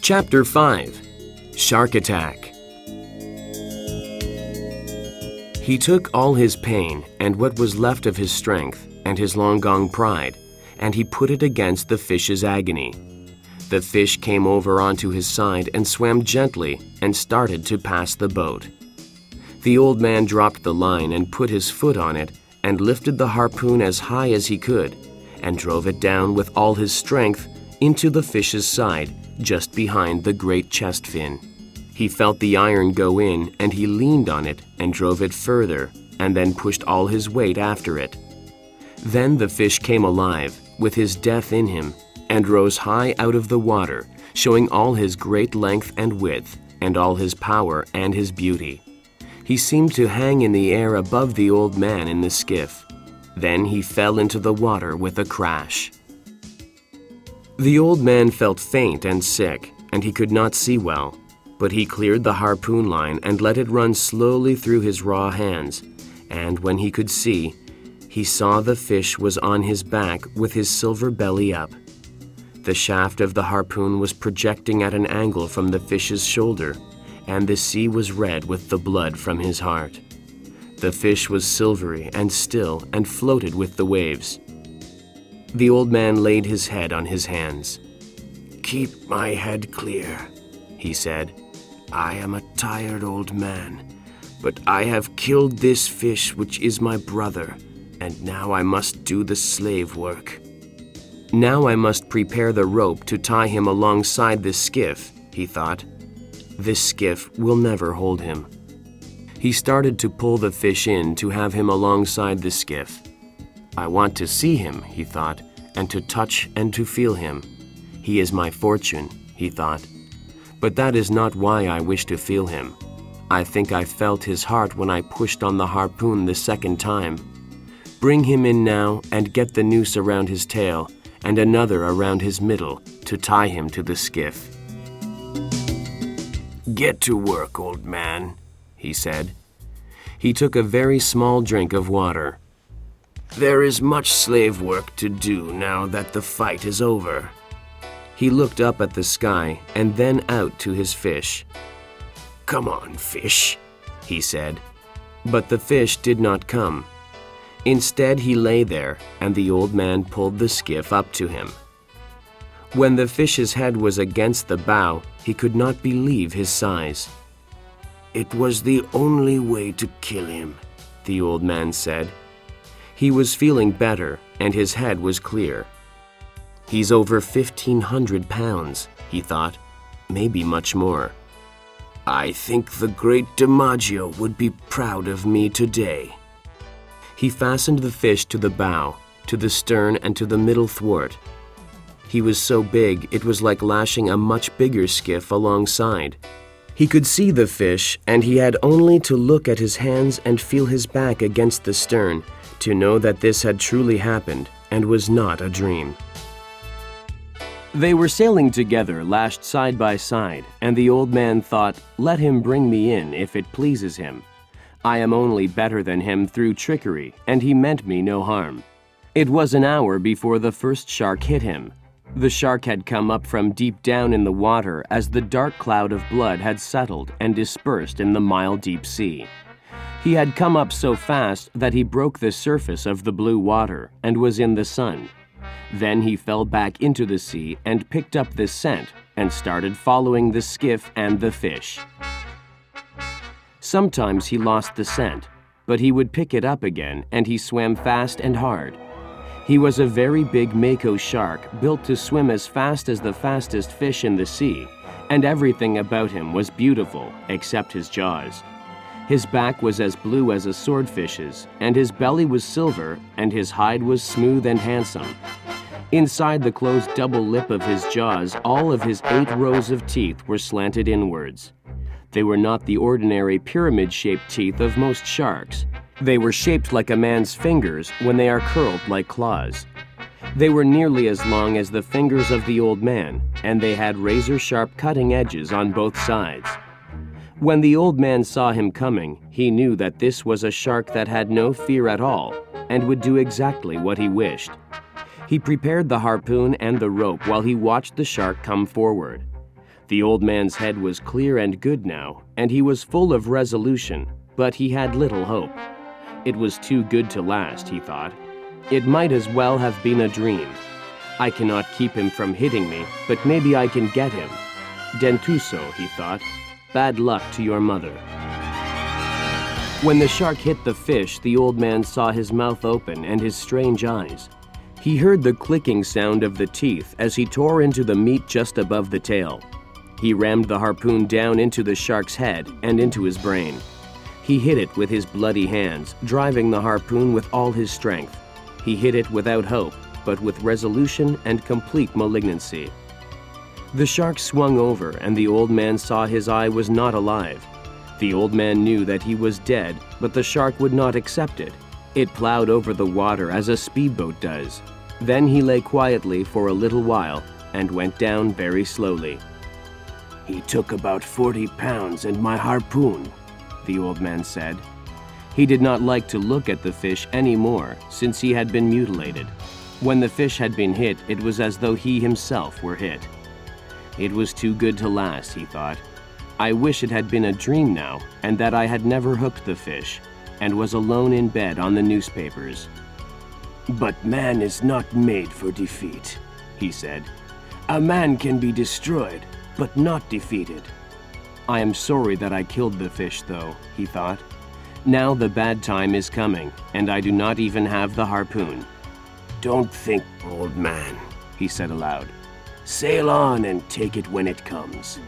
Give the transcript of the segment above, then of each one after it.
Chapter 5. Shark Attack. He took all his pain and what was left of his strength and his long-gone pride, and he put it against the fish's agony. The fish came over onto his side and swam gently and started to pass the boat. The old man dropped the line and put his foot on it and lifted the harpoon as high as he could and drove it down with all his strength into the fish's side just behind the great chest fin. He felt the iron go in and he leaned on it and drove it further and then pushed all his weight after it. Then the fish came alive with his death in him and rose high out of the water, showing all his great length and width and all his power and his beauty. He seemed to hang in the air above the old man in the skiff. Then he fell into the water with a crash. The old man felt faint and sick, and he could not see well, but he cleared the harpoon line and let it run slowly through his raw hands, and when he could see, he saw the fish was on his back with his silver belly up. The shaft of the harpoon was projecting at an angle from the fish's shoulder, and the sea was red with the blood from his heart. The fish was silvery and still and floated with the waves. The old man laid his head on his hands. "Keep my head clear," he said. "I am a tired old man, but I have killed this fish which is my brother, and now I must do the slave work. Now I must prepare the rope to tie him alongside the skiff," he thought. "This skiff will never hold him." He started to pull the fish in to have him alongside the skiff. "I want to see him," he thought, "and to touch and to feel him. He is my fortune," he thought. "But that is not why I wish to feel him. I think I felt his heart when I pushed on the harpoon the second time. Bring him in now and get the noose around his tail and another around his middle to tie him to the skiff." "Get to work, old man," he said. He took a very small drink of water. "There is much slave work to do now that the fight is over." He looked up at the sky and then out to his fish. "Come on, fish," he said. But the fish did not come. Instead, he lay there, and the old man pulled the skiff up to him. When the fish's head was against the bow, he could not believe his size. "It was the only way to kill him," the old man said. He was feeling better, and his head was clear. "He's over 1,500 pounds, he thought, maybe much more. "I think the great DiMaggio would be proud of me today." He fastened the fish to the bow, to the stern, and to the middle thwart. He was so big it was like lashing a much bigger skiff alongside. He could see the fish, and he had only to look at his hands and feel his back against the stern to know that this had truly happened and was not a dream. They were sailing together, lashed side by side, and the old man thought, "Let him bring me in if it pleases him. I am only better than him through trickery, and he meant me no harm." It was an hour before the first shark hit him. The shark had come up from deep down in the water as the dark cloud of blood had settled and dispersed in the mile-deep sea. He had come up so fast that he broke the surface of the blue water and was in the sun. Then he fell back into the sea and picked up the scent and started following the skiff and the fish. Sometimes he lost the scent, but he would pick it up again and he swam fast and hard. He was a very big mako shark built to swim as fast as the fastest fish in the sea, and everything about him was beautiful except his jaws. His back was as blue as a swordfish's, and his belly was silver, and his hide was smooth and handsome. Inside the closed double lip of his jaws, all of his 8 rows of teeth were slanted inwards. They were not the ordinary pyramid-shaped teeth of most sharks. They were shaped like a man's fingers when they are curled like claws. They were nearly as long as the fingers of the old man, and they had razor-sharp cutting edges on both sides. When the old man saw him coming, he knew that this was a shark that had no fear at all and would do exactly what he wished. He prepared the harpoon and the rope while he watched the shark come forward. The old man's head was clear and good now, and he was full of resolution, but he had little hope. It was too good to last, he thought. It might as well have been a dream. I cannot keep him from hitting me, but maybe I can get him. Dentuso, he thought, bad luck to your mother. When the shark hit the fish, the old man saw his mouth open and his strange eyes. He heard the clicking sound of the teeth as he tore into the meat just above the tail. He rammed the harpoon down into the shark's head and into his brain. He hit it with his bloody hands, driving the harpoon with all his strength. He hit it without hope, but with resolution and complete malignancy. The shark swung over, and the old man saw his eye was not alive. The old man knew that he was dead, but the shark would not accept it. It plowed over the water as a speedboat does. Then he lay quietly for a little while and went down very slowly. "He took about 40 pounds and my harpoon," the old man said. He did not like to look at the fish any more, since he had been mutilated. When the fish had been hit, it was as though he himself were hit. It was too good to last, he thought. I wish it had been a dream now, and that I had never hooked the fish, and was alone in bed on the newspapers. "But man is not made for defeat," he said. "A man can be destroyed, but not defeated." I am sorry that I killed the fish, though, he thought. Now the bad time is coming, and I do not even have the harpoon. "Don't think, old man," he said aloud. "Sail on and take it when it comes."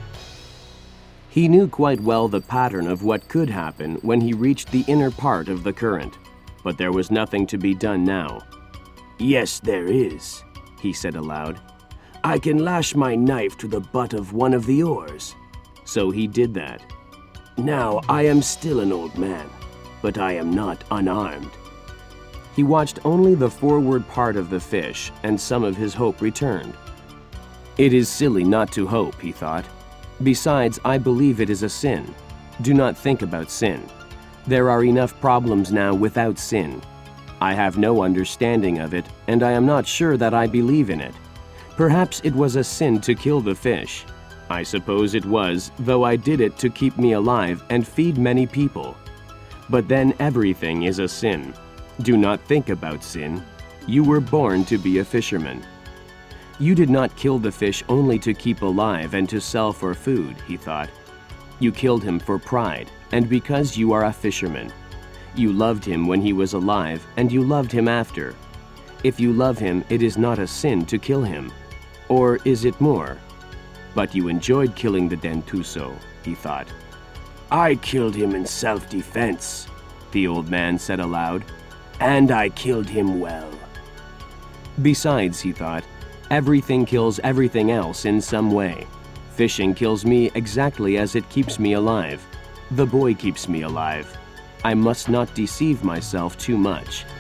He knew quite well the pattern of what could happen when he reached the inner part of the current, but there was nothing to be done now. "Yes, there is," he said aloud. "I can lash my knife to the butt of one of the oars." So he did that. "Now I am still an old man, but I am not unarmed." He watched only the forward part of the fish, and some of his hope returned. It is silly not to hope, he thought. Besides, I believe it is a sin. Do not think about sin. There are enough problems now without sin. I have no understanding of it, and I am not sure that I believe in it. Perhaps it was a sin to kill the fish. I suppose it was, though I did it to keep me alive and feed many people. But then everything is a sin. Do not think about sin. You were born to be a fisherman. You did not kill the fish only to keep alive and to sell for food, he thought. You killed him for pride, and because you are a fisherman. You loved him when he was alive, and you loved him after. If you love him, it is not a sin to kill him. Or is it more? But you enjoyed killing the Dentuso, he thought. I killed him in self-defense, the old man said aloud, and I killed him well. Besides, he thought, everything kills everything else in some way. Fishing kills me exactly as it keeps me alive. The boy keeps me alive. I must not deceive myself too much.